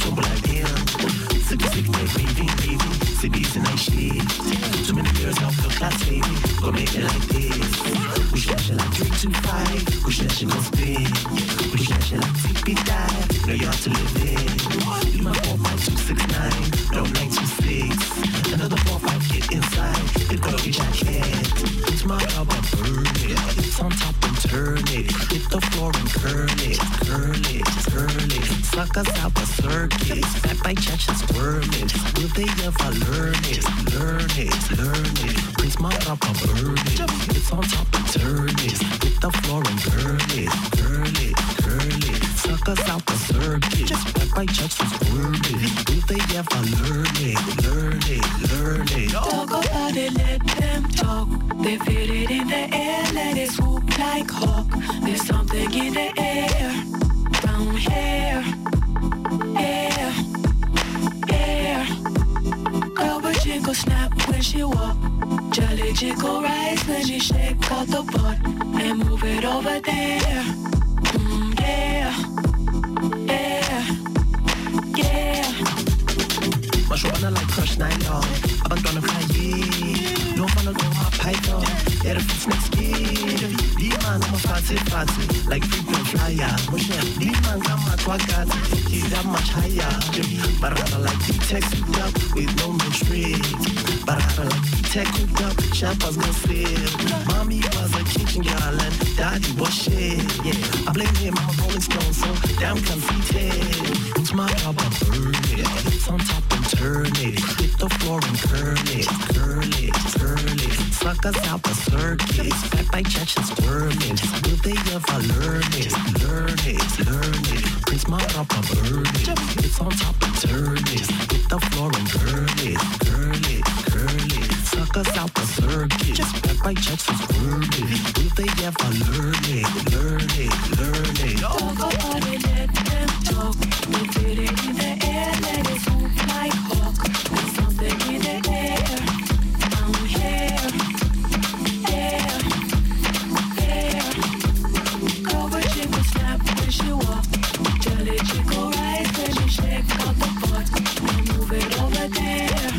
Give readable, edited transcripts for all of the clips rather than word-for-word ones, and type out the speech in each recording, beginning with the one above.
tumble like damn. Sick, raving. Cities and night shit. Too many girls off the class, baby. Go make it like this. We slash it like 325. We slash it no spin. We slash it like TP dive. No yard to live in. Leave my 45269. No 926. Another 45 get inside. It go get your head. It's my album, burn it. It's on top and turn it. Hit the floor and curl it. Suckers out the circuit. Back by church and squirming. Will they ever learn it? Prince my album, burn it. It's on top and turn it. Hit the floor and curl it. Suckers out the circuit. Back by church and squirming. Will they ever learn it? Talk about it, let them talk. They feel it in the air, let it swoop like hawk. There's something in the air, down here, air. Girl, but jiggle snap when she walk. Jolly jiggle rise when she shake out the butt and move it over there. Yeah. Much wanna like crush night long. I've been gonna fly, yeah. No fun to go my python. Yeah, the foot's next kid. These man, I'm a fancy. Like frequent flyer. These man, I'm a twagati. He's that much higher. But I like D-Tech hooked up with no menstruate. But I like D-Tech hooked up. Champa's no fail. Mommy was a kitchen girl and daddy was shit. Yeah, I blame him, I'm a Rolling Stone, so damn conceited. It's my album, burn it. It's on top and turn it. Hit the floor and curl it. Suckers out the circuit. Back by church and squirming. Will they ever learn it? Prince my album, burn it. It's on top and turn it. Hit the floor and curl it. Suckers out the circuit. Back by church and squirming. Will they ever learn it? Talk about it, let them talk. We feel it in the air, let it swoop like hawk. There's something in the air, down here, air. Girl, but jiggle snap when she walk. Jolly jiggle rise when she shake out the butt and move it over there.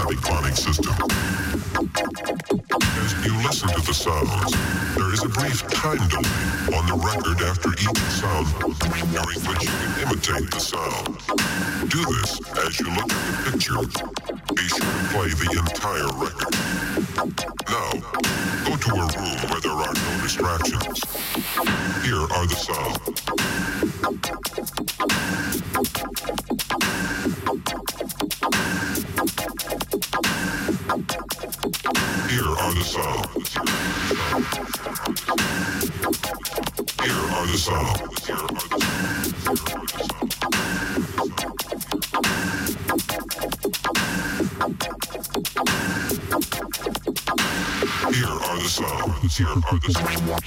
polyphonic system. As you listen to the sounds, there is a brief time delay on the record after each sound, during which you can imitate the sound. Do this as you look at the picture. Be sure to play the entire record. Now, go to a room where there are no distractions. Here are the sounds. Here are the sounds. Here are the sounds. Here are the sounds. Here are the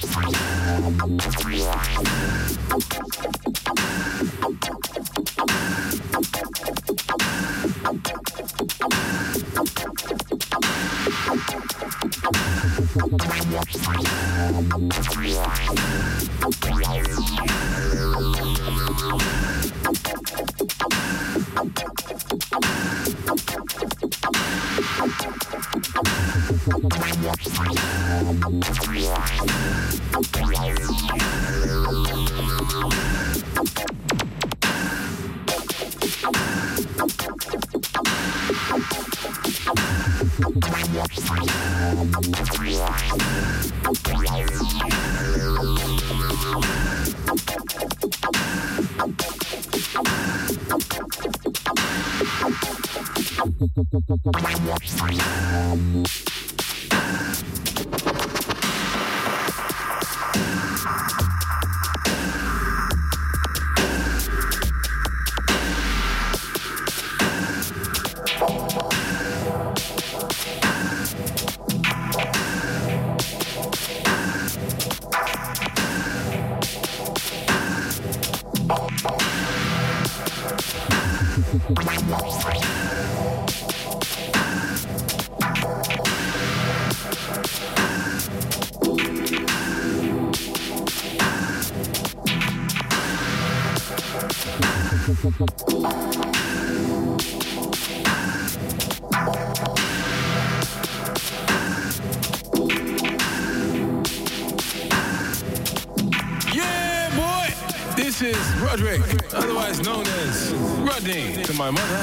Roderick, otherwise known as Rodney, to my mother,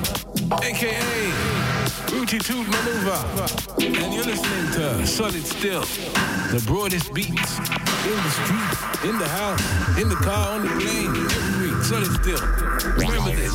a.k.a. Rooty Toot Maneuver. And you're listening to Solid Still, the broadest beats in the street, in the house, in the car, on the plane, every week. Solid Still. Remember this.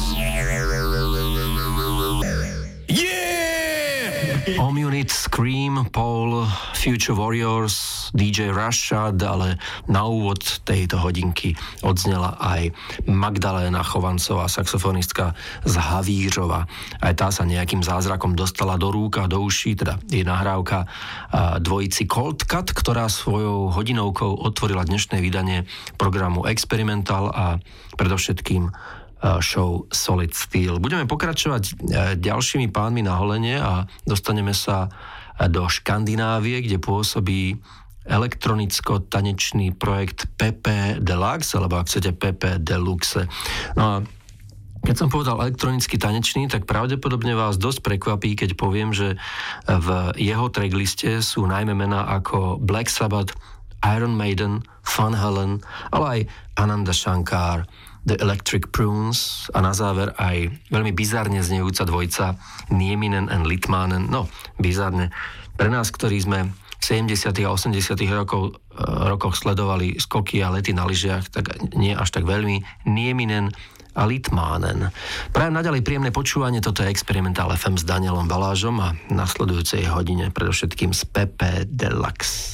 Omunit, Scream, Paul, Future Warriors, DJ Rashad, ale na úvod tejto hodinky odznela aj Magdaléna Chovancová, saxofonistka z Havířova. Aj tá sa nejakým zázrakom dostala do rúk a do uší, teda je nahrávka dvojici Cold Cut, ktorá svojou hodinovkou otvorila dnešné vydanie programu Experimental a predovšetkým show Solid Steel. Budeme pokračovať ďalšími pánmi na holenie a dostaneme sa do Škandinávie, kde pôsobí elektronicko-tanečný projekt Pepe Deluxe, alebo ak chcete Pepe Deluxe. No a keď som povedal elektronicky tanečný, tak pravdepodobne vás dosť prekvapí, keď poviem, že v jeho trackliste sú najmä mená ako Black Sabbath, Iron Maiden, Van Halen, ale aj Ananda Shankar, The Electric Prunes a na záver aj veľmi bizarne znejúca dvojica Nieminen and Litmanen. No, bizarne. Pre nás, ktorí sme v 70. a 80. rokoch sledovali skoky a lety na lyžiach, tak nie až tak veľmi. Nieminen a Litmanen. Prajem naďalej príjemné počúvanie, toto je Experimental FM s Danielom Balážom a v nasledujúcej hodine predovšetkým z Pepe Deluxe.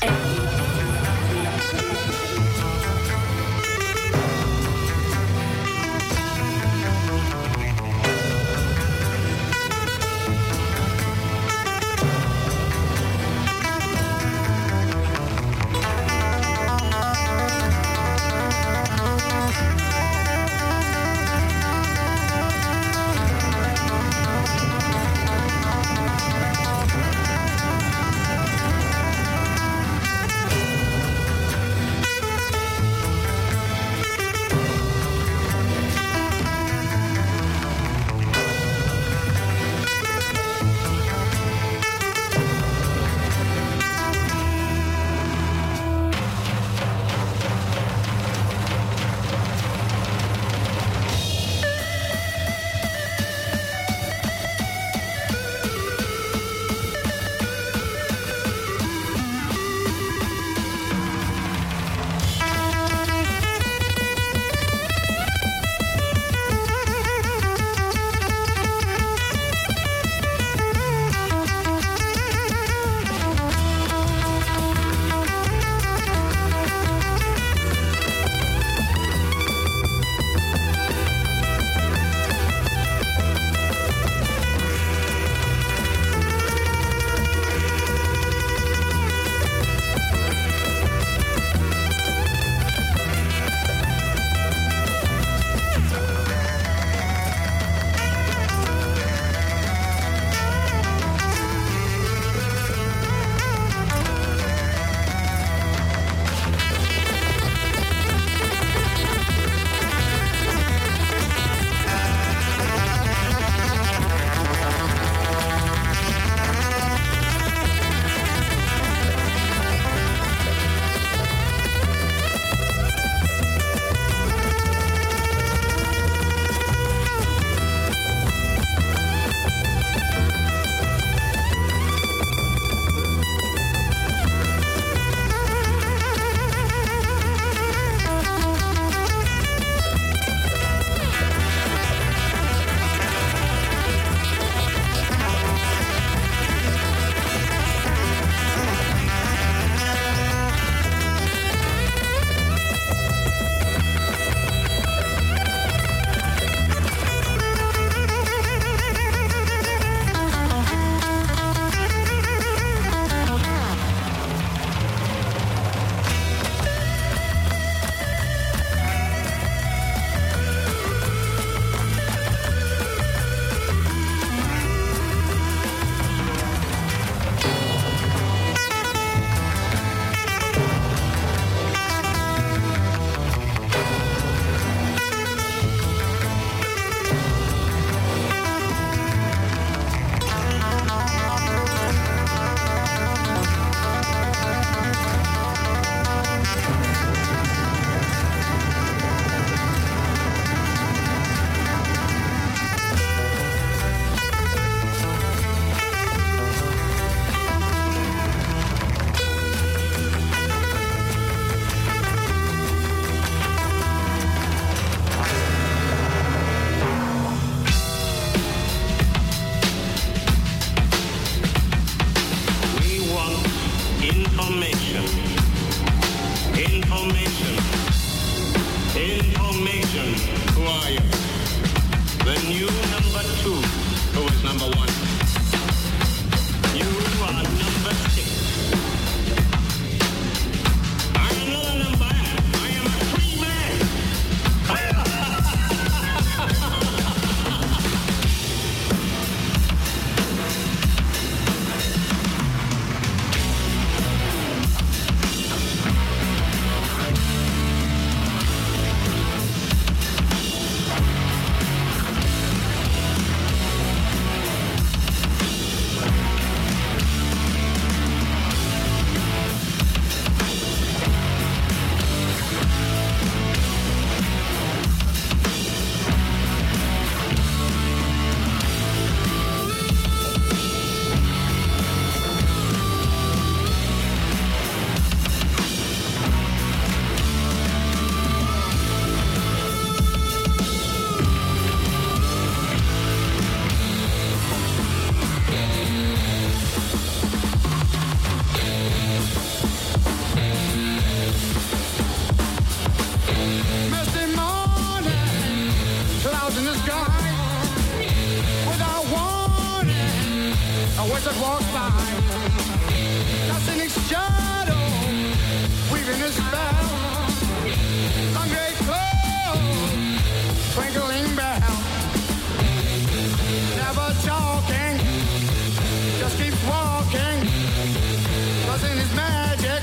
that walks by, casting its shadow, weaving a spell on great clouds, twinkling bell. Never talking, just keeps walking, 'cause in his magic.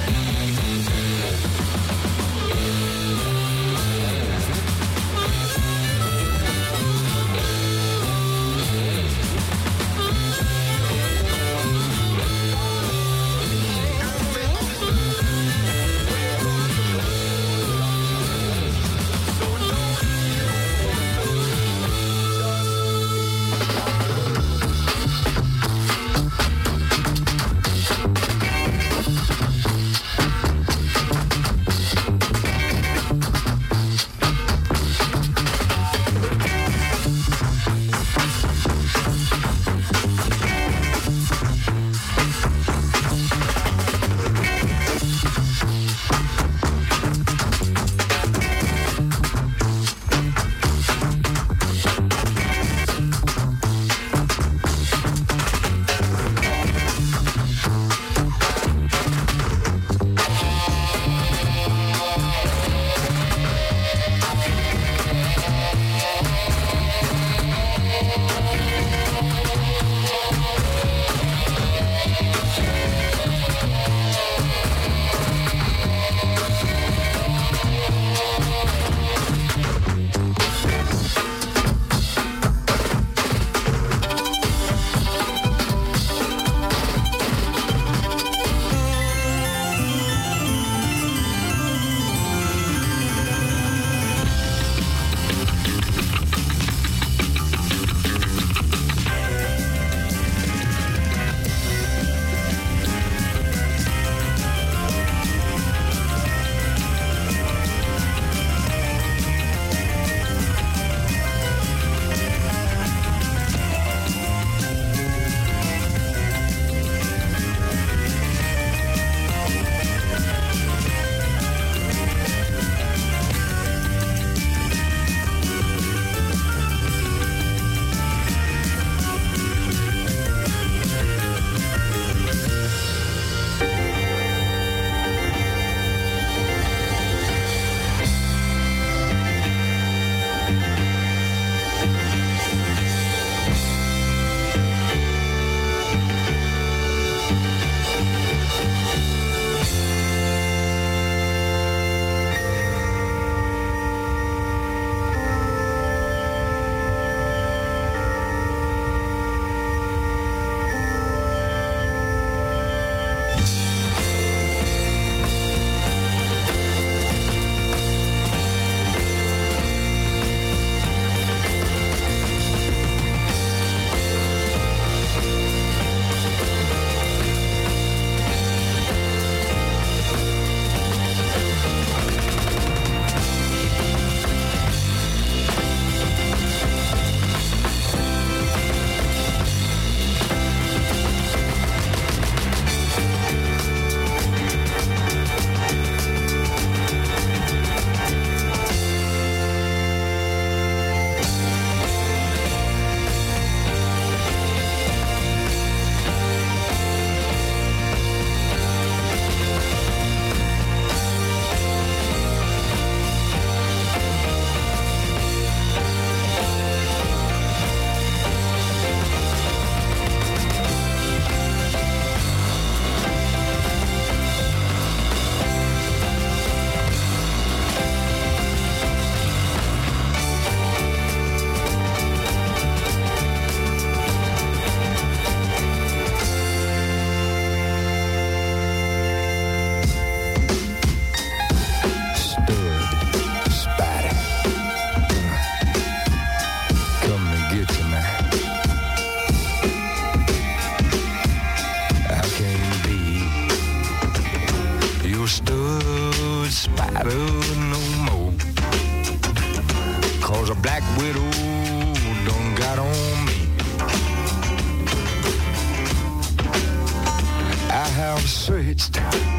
searched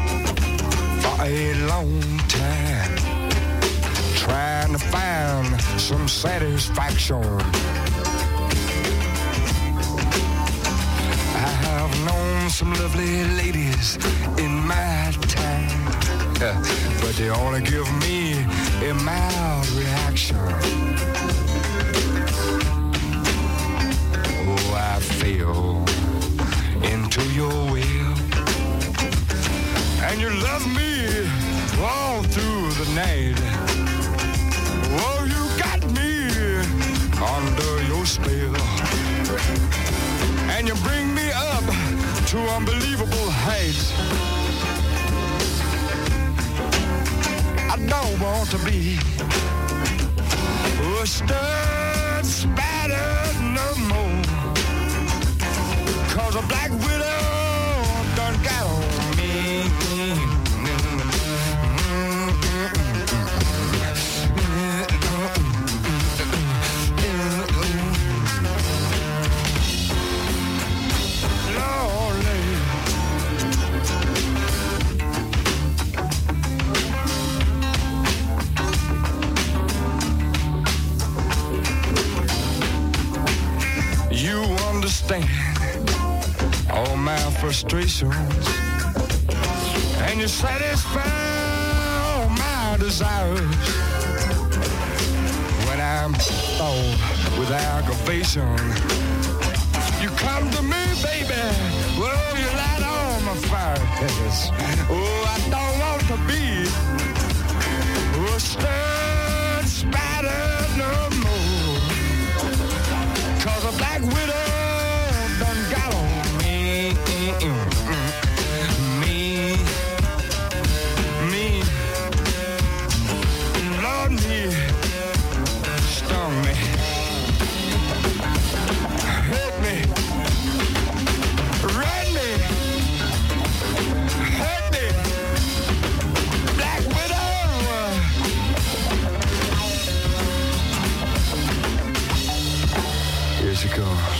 for a long time, trying to find some satisfaction. I have some lovely ladies in my time, but they only give me a mild reaction. Oh, I fell into your will, and you love me all through the night. Oh, you got me under your spell, and you bring me up to unbelievable heights. I don't want to be a stud spatter no more, 'cause a black widow done got on me. All my frustrations, and you satisfy all my desires. When I'm thawed with aggravation, you come to me, baby. Well, you light on my fire. Oh, I don't want to be a stud spatter no more, 'cause a black widow done got on me. Lord, me, stung me, hurt me, run me, hurt me, black widow. Here she comes.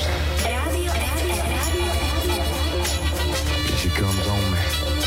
She comes on me.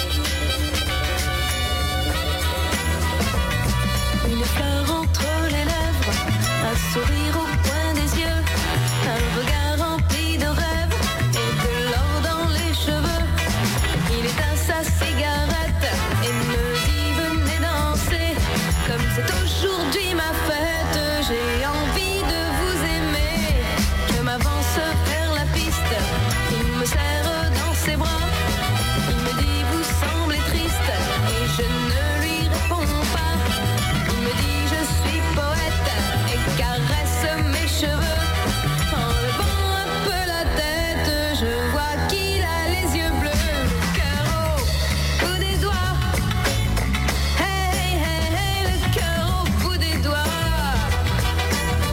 Une fleur entre les lèvres, un sourire au coin des yeux, un regard rempli de rêves et de l'or dans les cheveux. Il éteint sa cigarette et me dit venez danser, comme c'est aujourd'hui ma fête, j'ai envie de vous aimer. Je m'avance vers la piste, il me serre dans ses bras. Il me dit vous semblez triste et je ne lui réponds pas. Il me dit je suis poète et caresse mes cheveux. En levant un peu la tête, je vois qu'il a les yeux bleus. Le cœur au bout des doigts. Hey, hey, hey, le cœur au bout des doigts.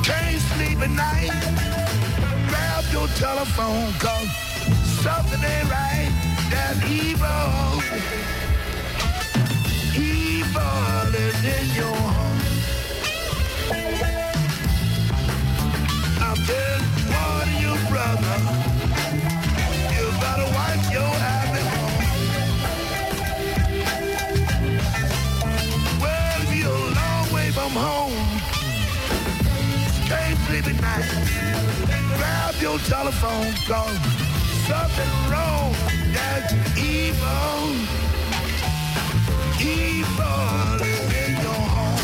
Can't sleep at night. Grab your telephone, cause something ain't right. That evil, evil is in your heart. I'm just warning you, brother. You better watch your habit. Well, if you're a long way from home, can't sleep at night. Grab your telephone, cause something wrong. That's evil. Evil is in your heart.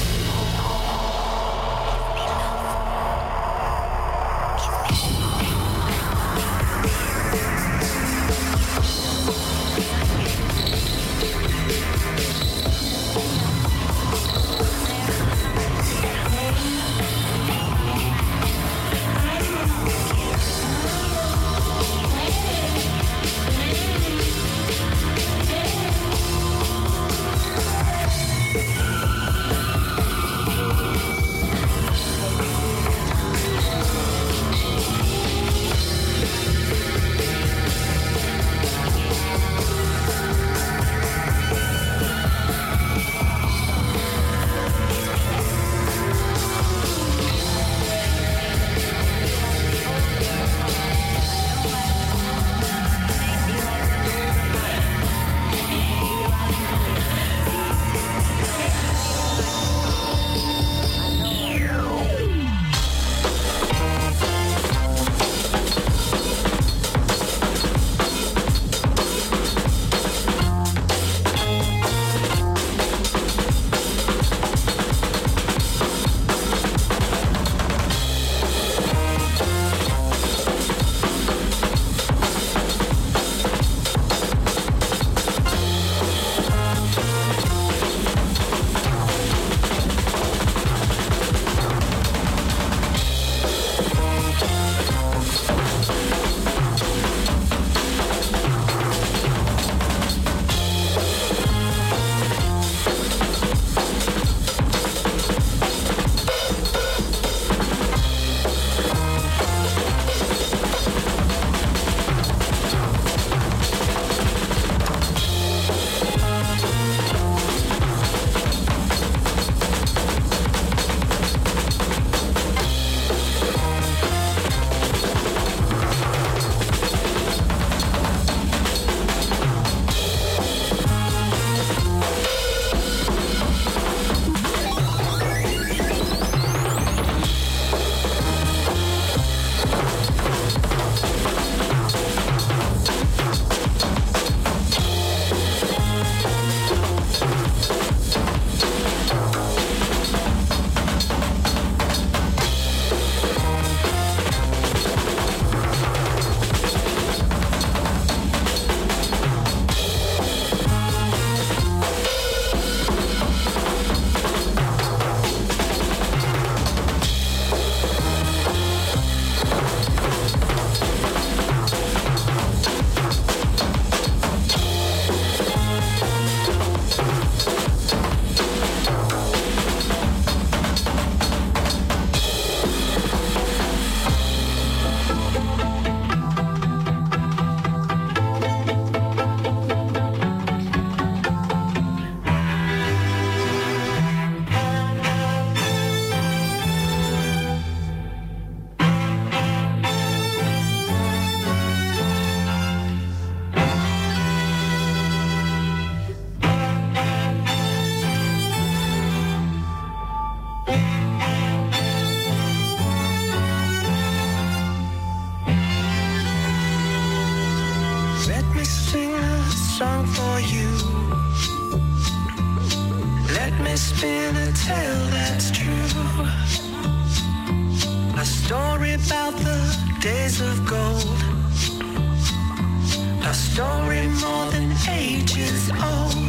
spin a tale that's true. A story about the days of gold. A story more than ages old.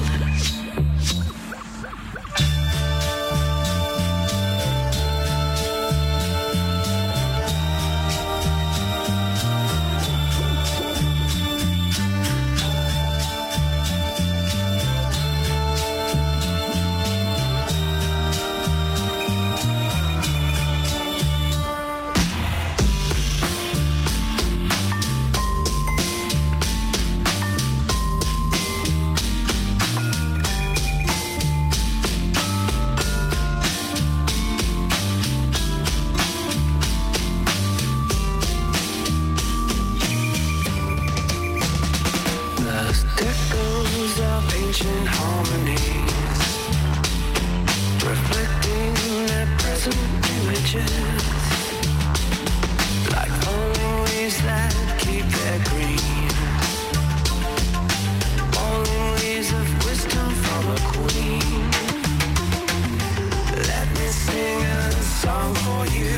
for you.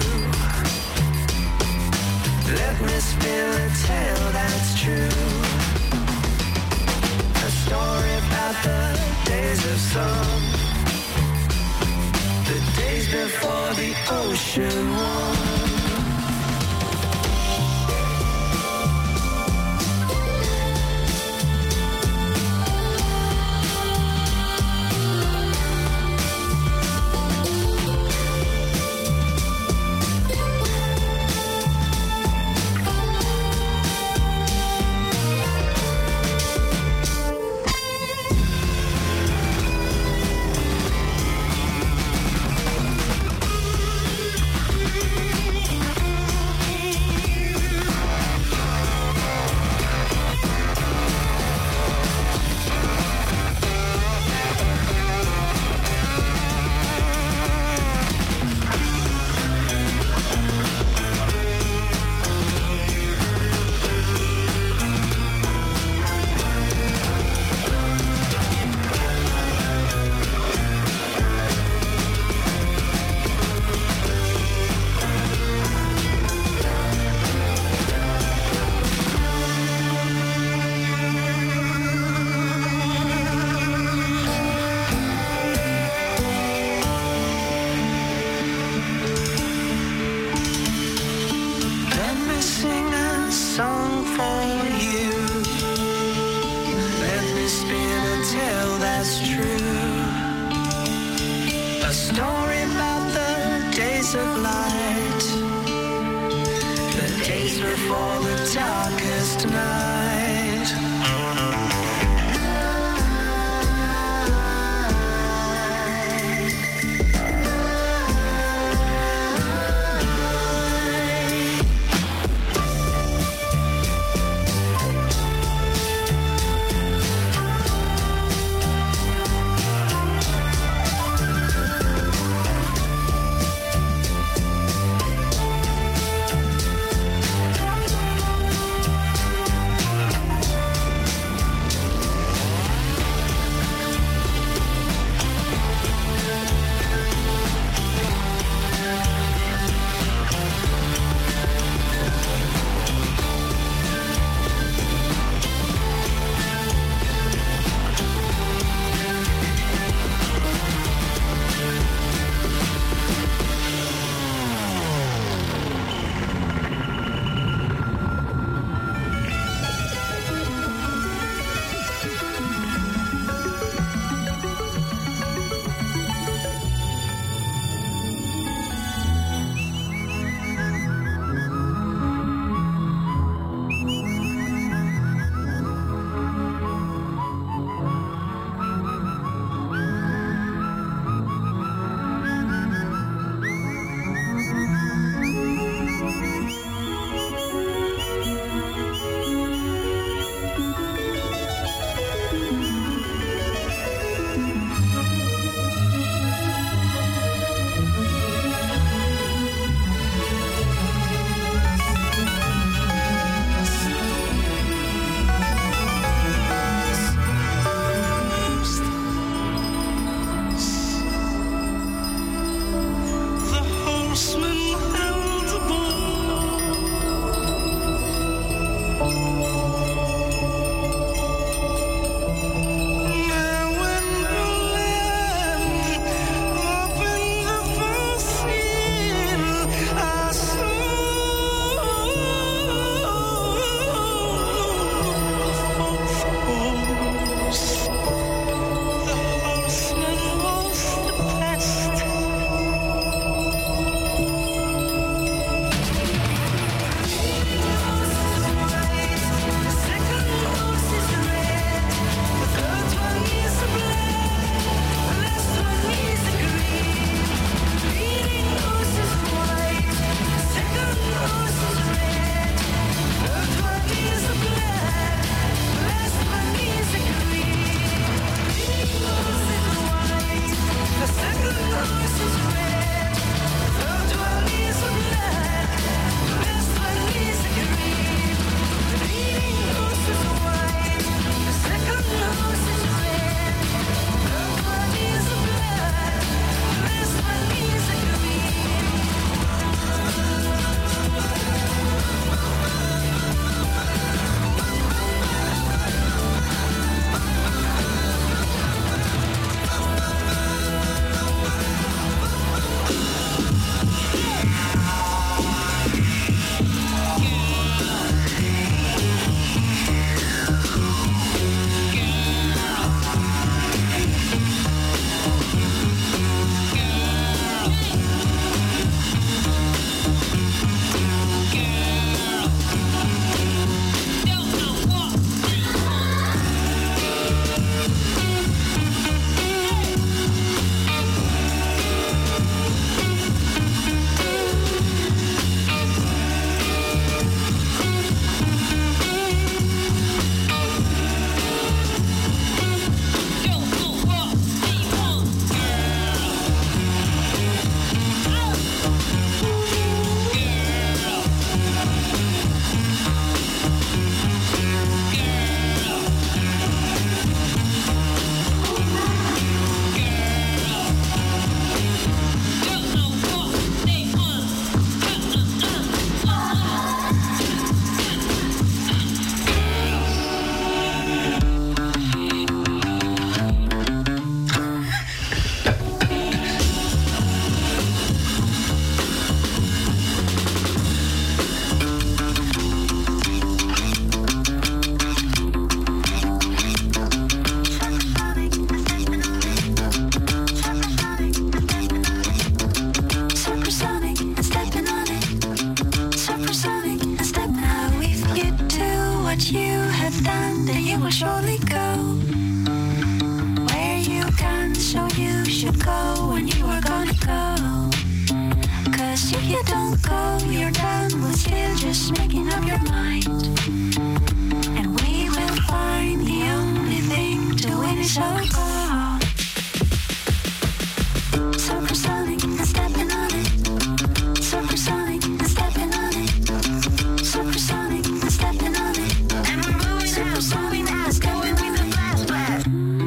Let me spin a tale that's true. A story about the days of sun, the days before the ocean won. surely go where you can, so you should go when you are gonna go. 'Cause if you don't go, you're done with still just making up your mind. And we will find the only thing to win is so cold. Supersonic and stepping on it. Supersonic and stepping on it. Supersonic and stepping on it. And we're moving supersonic now, it's going with the blast blast.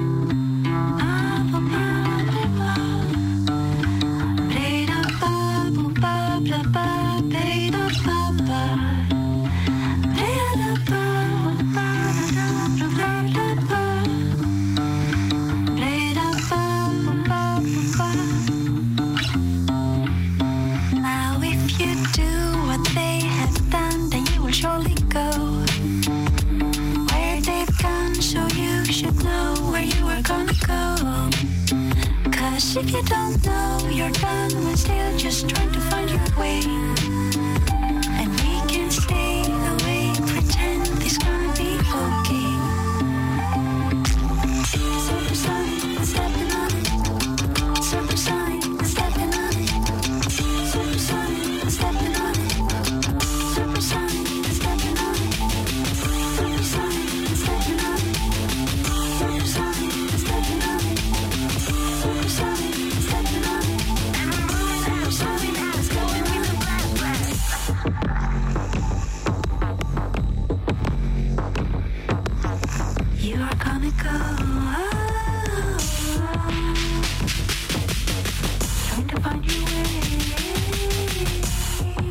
Now if you do what they have done, then you will surely go where they've gone, so you should know where you are gonna go. 'Cause if you don't know, you're done with still just trying to find your way. And we can stay away, pretend it's gonna be okay. Supersonic, stepping on it. Supersonic, stepping on it. Supersonic, stepping on it. Supersonic, stepping on it. Supersonic, stepping on it. Supersonic, stepping on it. Supersonic, stepping on it. And we're moving supersonic now, it's going with the blast blast. You are gonna go. Trying to find your way.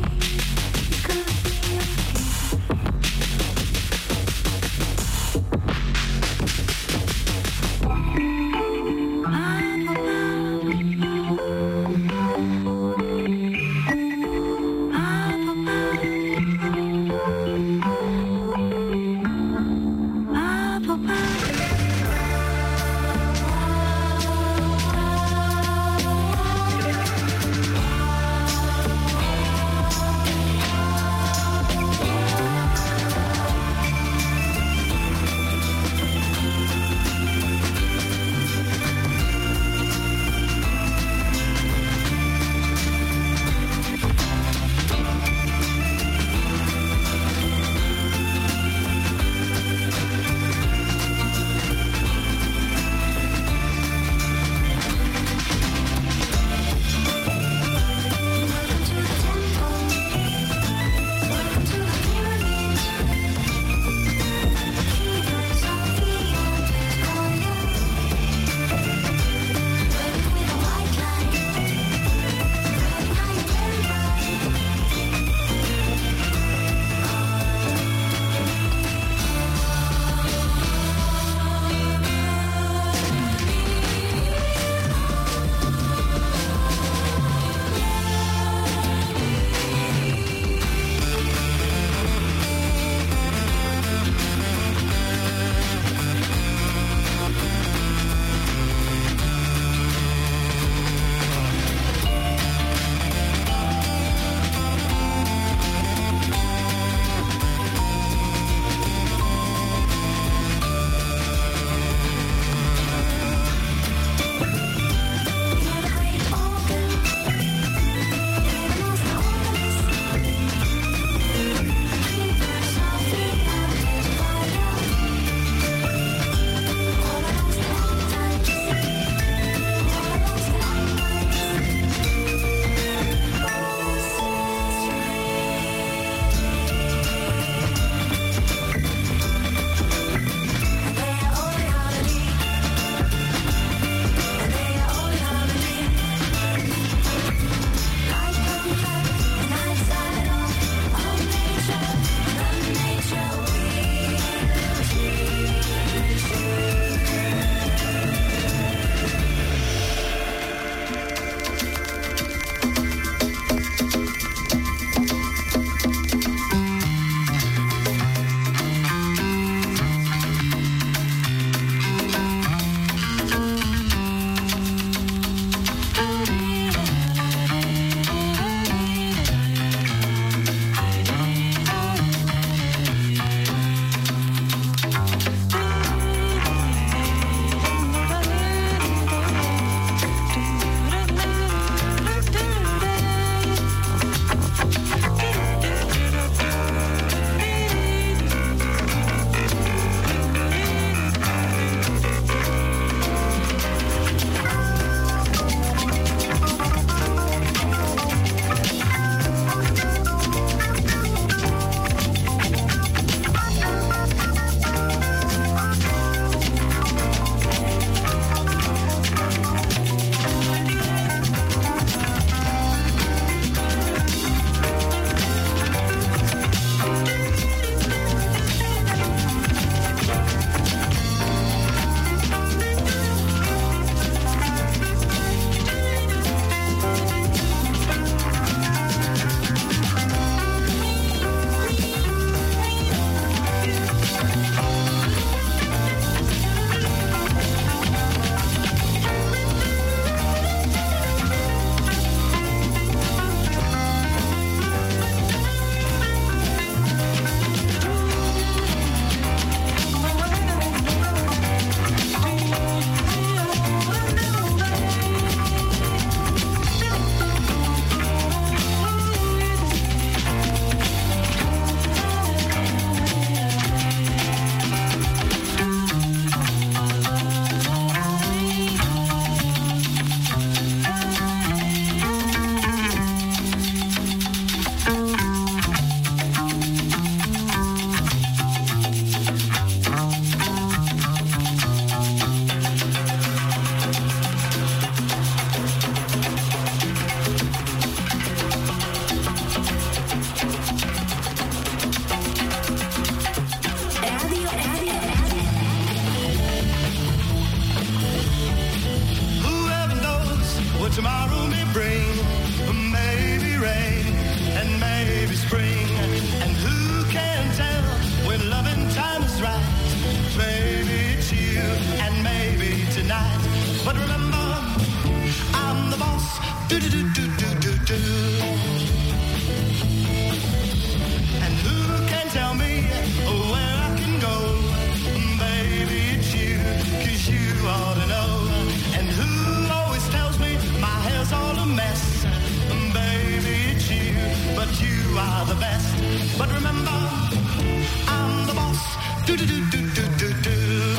are the best. But remember, I'm the boss. Do do do do do do do.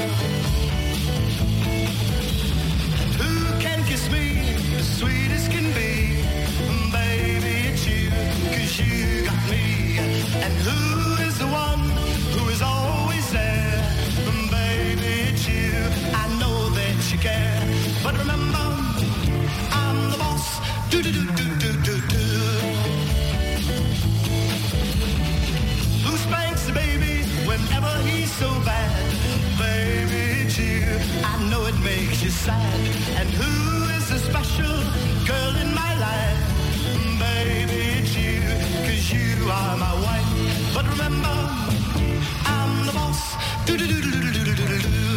Who can kiss me as sweet as can be? Baby, it's you, 'cause you got me. And who is the one who is always there? Baby, it's you. I know that you care. But remember, I'm the boss. Do do do do do do do. Who spanks the baby whenever he's so bad? Baby, it's you. I know it makes you sad. And who is the special girl in my life? Baby, it's you, 'cause you are my wife. But remember, I'm the boss. Do do do do do do do do do.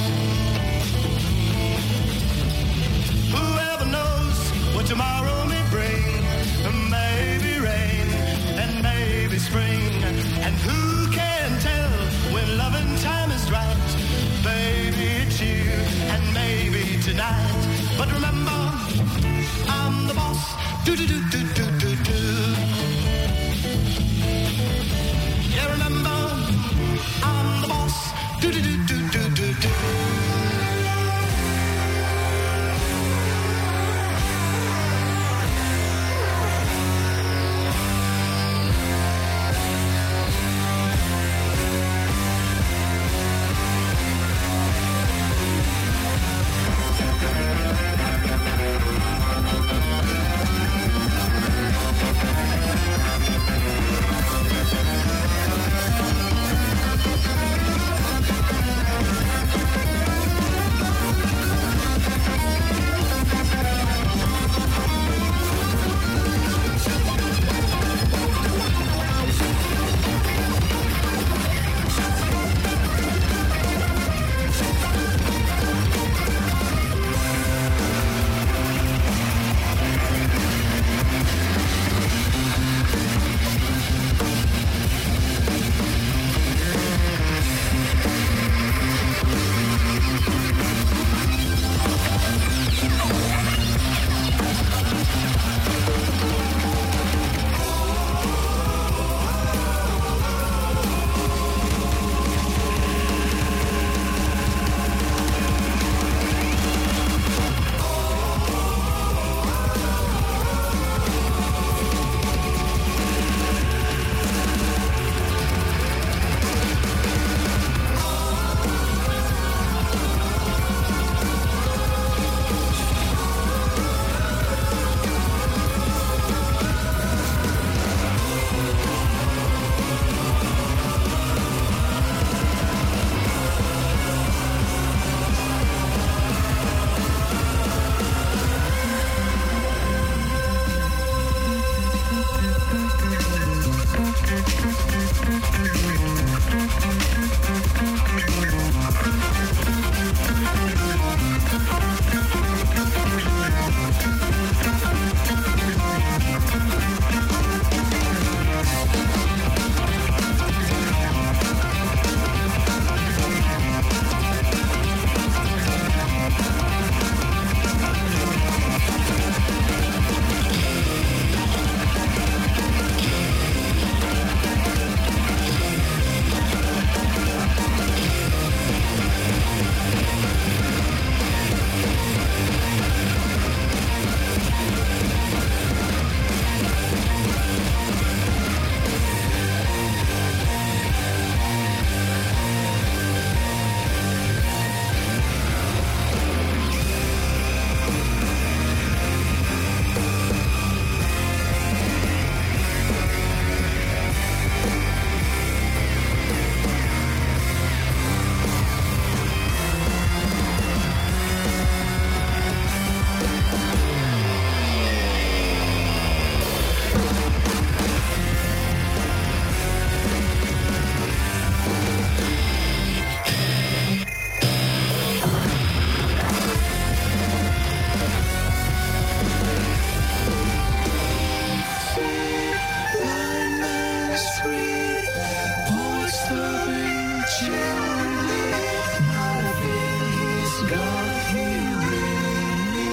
Whoever knows what tomorrow may bring, maybe rain and maybe spring, and who can tell when love and time is right? Baby, it's you, and maybe tonight. But remember, I'm the boss. Do do do do do do do. Yeah, remember, I'm the boss. Do do do do do do do.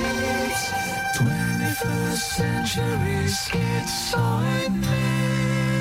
century's schizoid man.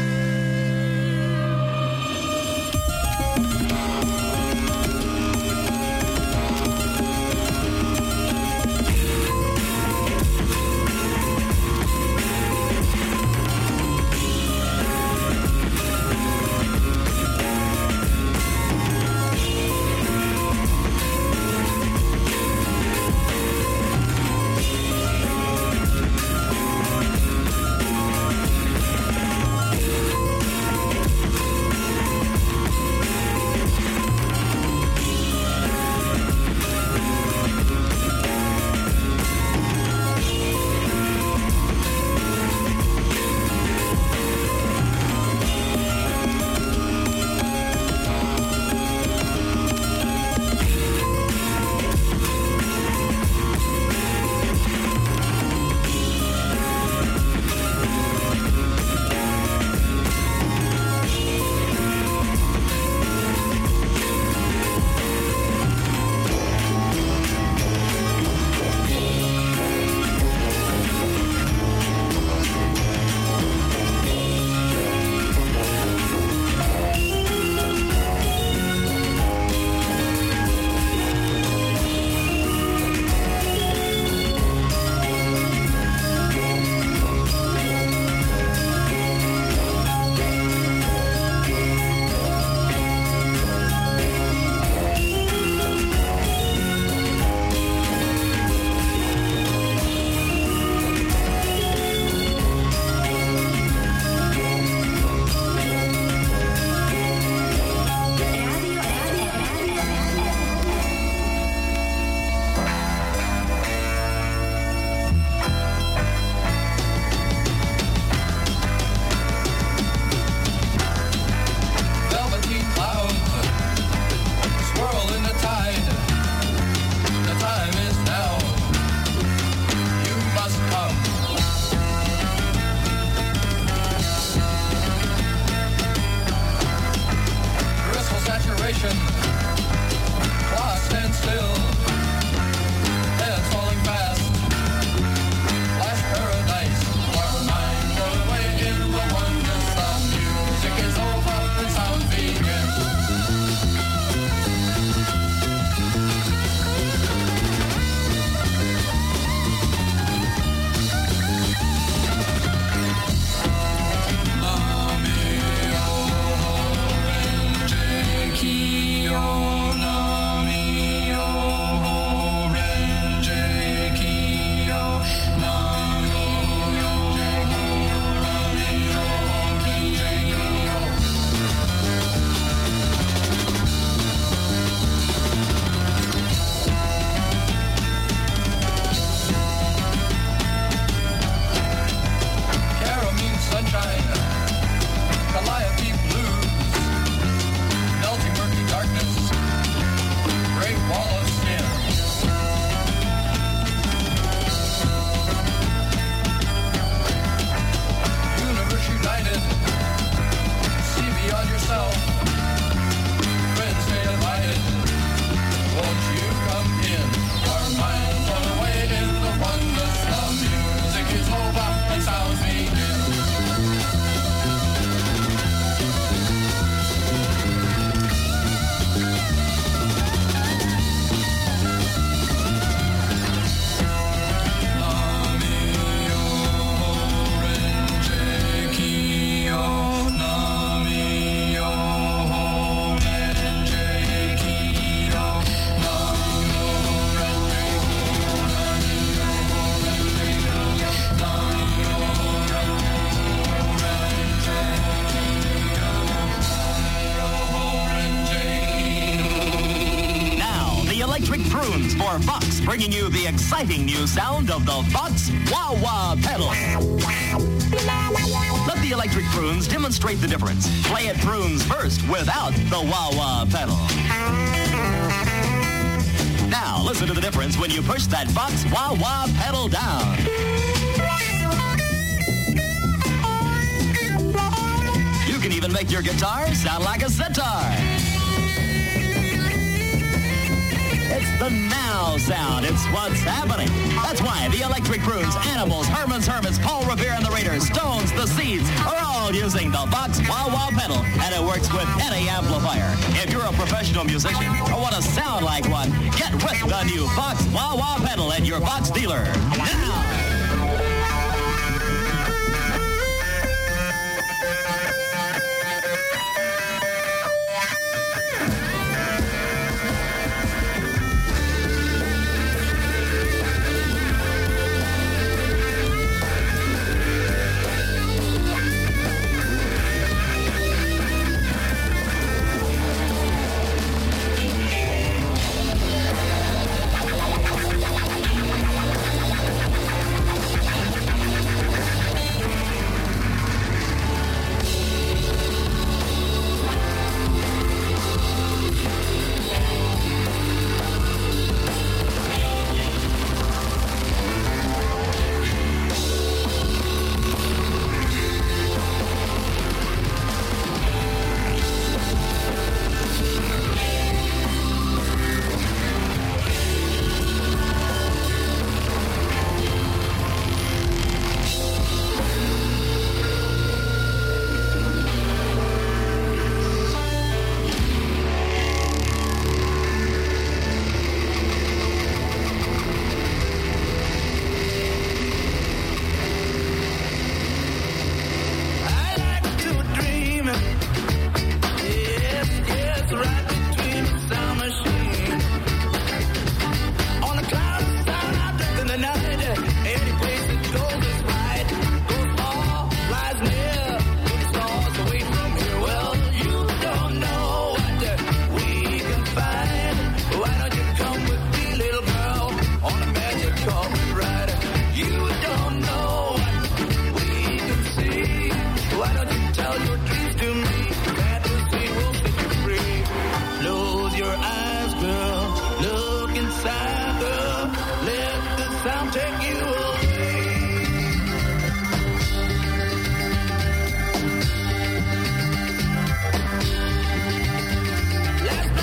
station. Clock stands still. Heads falling fast. Flash paradise. Our minds go away in the wonders of music is over and sound begins. Bringing you the exciting new sound of the Vox Wah-Wah pedal. Let the electric prunes demonstrate the difference. Play it prunes first without the Wah-Wah pedal. Now listen to the difference when you push that Vox Wah-Wah pedal down. You can even make your guitar sound like a sitar. It's the now sound. It's what's happening. That's why the Electric Prunes, Animals, Herman's Hermits, Paul Revere and the Raiders, Stones, the Seeds are all using the Vox Wah-Wah pedal, and it works with any amplifier. If you're a professional musician or want to sound like one, get with the new Vox Wah-Wah pedal at your Vox dealer. Now! Last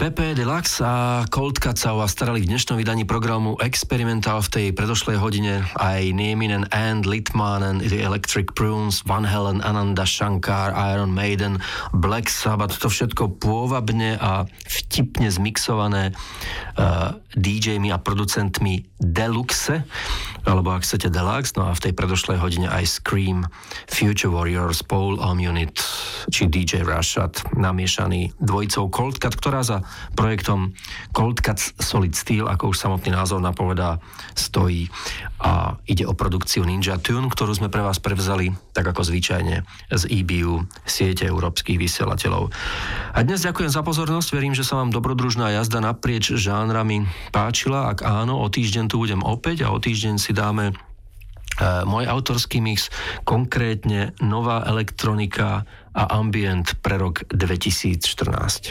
Pepe Deluxe a Cold Cut sa o vás starali v dnešnom vydaní programu Experimental. V tej predošlej hodine aj Nieminen and Litmanen, The Electric Prunes, Van Halen, Ananda Shankar, Iron Maiden, Black Sabbath, to všetko pôvabne a vtipne zmixované DJmi a producentmi Deluxe, alebo ak chcete Deluxe. No a v tej predošlej hodine aj Scream, Future Warriors, Paul Omunit či DJ Rashad, namiešaný dvojicou Cold Cut, ktorá za projektom Cold Cut Solid Steel, ako už samotný názov napovedá, stojí. A ide o produkciu Ninja Tune, ktorú sme pre vás prevzali, tak ako zvyčajne, z EBU, siete európskych vysielateľov. A dnes ďakujem za pozornosť, verím, že sa vám dobrodružná jazda naprieč žánrami páčila. Ak áno, o týždeň tu budem opäť a o týždeň si dáme môj autorský mix, konkrétne nová elektronika a ambient pre rok 2014.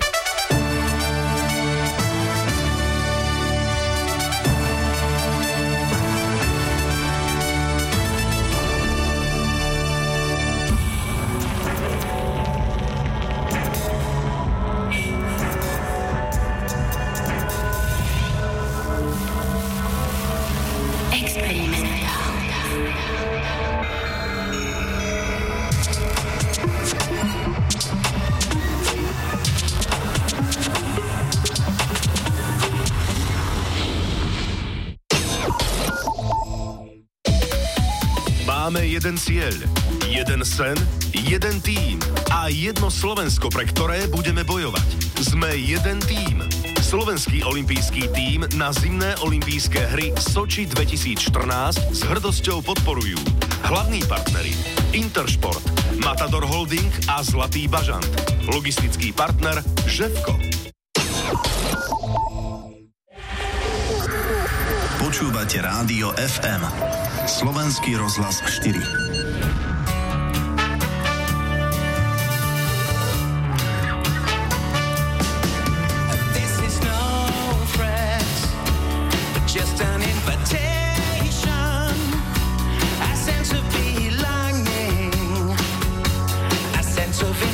Máme jeden cieľ, jeden sen, jeden tím a jedno Slovensko, pre ktoré budeme bojovať. Sme jeden tím. Slovenský olympijský tím na zimné olympijské hry Soči 2014 s hrdosťou podporujú hlavní partneri Intersport, Matador Holding a Zlatý bažant. Logistický partner Ževko. Počúvate Rádio FM. Slovenský rozhlas 4. Of